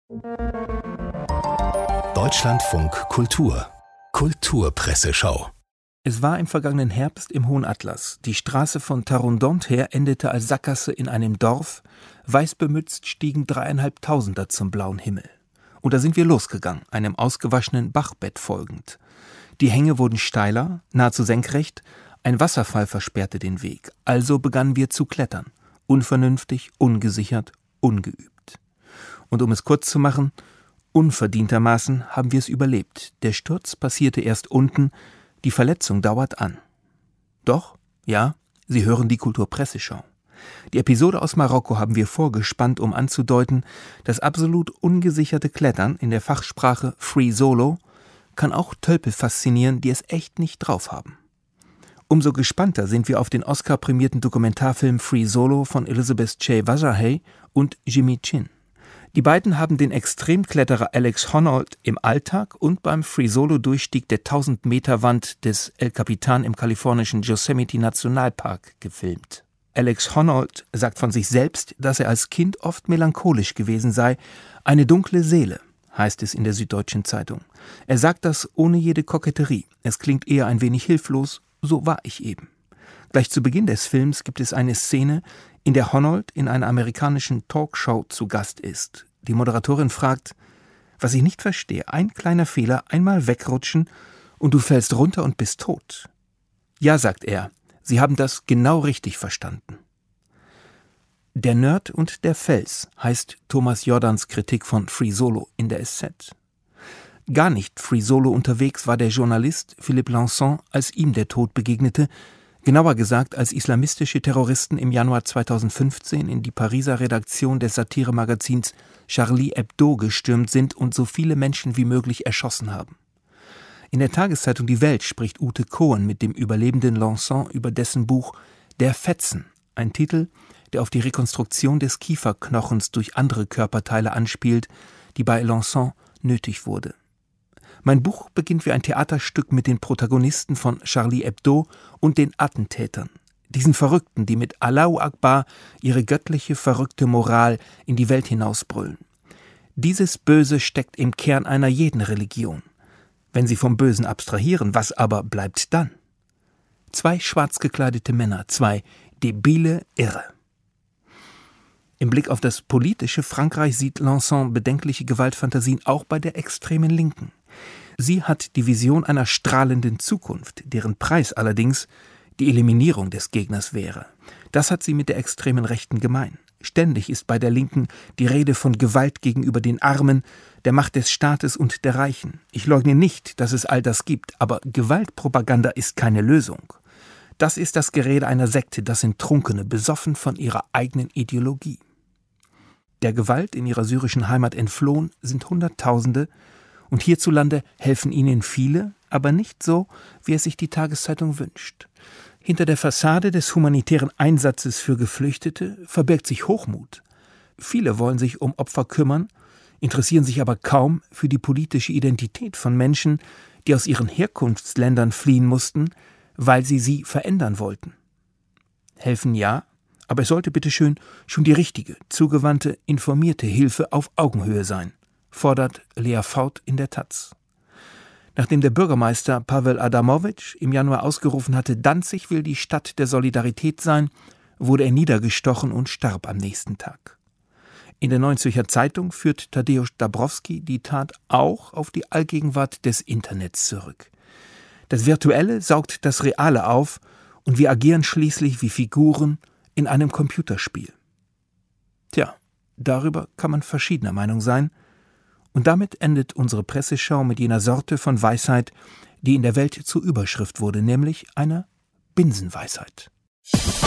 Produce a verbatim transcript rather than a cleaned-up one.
Deutschlandfunk Kultur Kulturpresseschau. Es war im vergangenen Herbst im Hohen Atlas. Die Straße von Tarondont her endete als Sackgasse in einem Dorf. Weißbemützt stiegen dreieinhalbtausender zum blauen Himmel. Und da sind wir losgegangen, einem ausgewaschenen Bachbett folgend. Die Hänge wurden steiler, nahezu senkrecht. Ein Wasserfall versperrte den Weg. Also begannen wir zu klettern. Unvernünftig, ungesichert, ungeübt. Und um es kurz zu machen, unverdientermaßen haben wir es überlebt. Der Sturz passierte erst unten, die Verletzung dauert an. Doch, ja, Sie hören die Kulturpresseschau. Die Episode aus Marokko haben wir vorgespannt, um anzudeuten, das absolut ungesicherte Klettern, in der Fachsprache Free Solo, kann auch Tölpel faszinieren, die es echt nicht drauf haben. Umso gespannter sind wir auf den Oscar-prämierten Dokumentarfilm Free Solo von Elizabeth Chey Wajahay und Jimmy Chin. Die beiden haben den Extremkletterer Alex Honnold im Alltag und beim Free-Solo-Durchstieg der tausend-Meter-Wand des El Capitan im kalifornischen Yosemite-Nationalpark gefilmt. Alex Honnold sagt von sich selbst, dass er als Kind oft melancholisch gewesen sei. Eine dunkle Seele, heißt es in der Süddeutschen Zeitung. Er sagt das ohne jede Koketterie. Es klingt eher ein wenig hilflos, so war ich eben. Gleich zu Beginn des Films gibt es eine Szene, in der Honnold in einer amerikanischen Talkshow zu Gast ist. Die Moderatorin fragt, was ich nicht verstehe, ein kleiner Fehler, einmal wegrutschen und du fällst runter und bist tot. Ja, sagt er, Sie haben das genau richtig verstanden. Der Nerd und der Fels heißt Thomas Jordans Kritik von Free Solo in der S Z. Gar nicht Free Solo unterwegs war der Journalist Philippe Lançon, als ihm der Tod begegnete, genauer gesagt, als islamistische Terroristen im Januar zweitausendfünfzehn in die Pariser Redaktion des Satiremagazins Charlie Hebdo gestürmt sind und so viele Menschen wie möglich erschossen haben. In der Tageszeitung Die Welt spricht Ute Cohen mit dem überlebenden Lançon über dessen Buch Der Fetzen, ein Titel, der auf die Rekonstruktion des Kieferknochens durch andere Körperteile anspielt, die bei Lançon nötig wurde. Mein Buch beginnt wie ein Theaterstück mit den Protagonisten von Charlie Hebdo und den Attentätern. Diesen Verrückten, die mit Allahu Akbar ihre göttliche, verrückte Moral in die Welt hinausbrüllen. Dieses Böse steckt im Kern einer jeden Religion. Wenn sie vom Bösen abstrahieren, was aber bleibt dann? Zwei schwarz gekleidete Männer, zwei debile Irre. Im Blick auf das politische Frankreich sieht Lançon bedenkliche Gewaltfantasien auch bei der extremen Linken. Sie hat die Vision einer strahlenden Zukunft, deren Preis allerdings die Eliminierung des Gegners wäre. Das hat sie mit der extremen Rechten gemein. Ständig ist bei der Linken die Rede von Gewalt gegenüber den Armen, der Macht des Staates und der Reichen. Ich leugne nicht, dass es all das gibt, aber Gewaltpropaganda ist keine Lösung. Das ist das Gerede einer Sekte, das sind Trunkene, besoffen von ihrer eigenen Ideologie. Der Gewalt in ihrer syrischen Heimat entflohen sind Hunderttausende, und hierzulande helfen ihnen viele, aber nicht so, wie es sich die Tageszeitung wünscht. Hinter der Fassade des humanitären Einsatzes für Geflüchtete verbirgt sich Hochmut. Viele wollen sich um Opfer kümmern, interessieren sich aber kaum für die politische Identität von Menschen, die aus ihren Herkunftsländern fliehen mussten, weil sie sie verändern wollten. Helfen ja, aber es sollte bitteschön schon die richtige, zugewandte, informierte Hilfe auf Augenhöhe sein, fordert Lea Faut in der Taz. Nachdem der Bürgermeister Pavel Adamovich im Januar ausgerufen hatte, Danzig will die Stadt der Solidarität sein, wurde er niedergestochen und starb am nächsten Tag. In der Neuen Zürcher Zeitung führt Tadeusz Dabrowski die Tat auch auf die Allgegenwart des Internets zurück. Das Virtuelle saugt das Reale auf und wir agieren schließlich wie Figuren in einem Computerspiel. Tja, darüber kann man verschiedener Meinung sein. Und damit endet unsere Presseschau mit jener Sorte von Weisheit, die in der Welt zur Überschrift wurde, nämlich einer Binsenweisheit.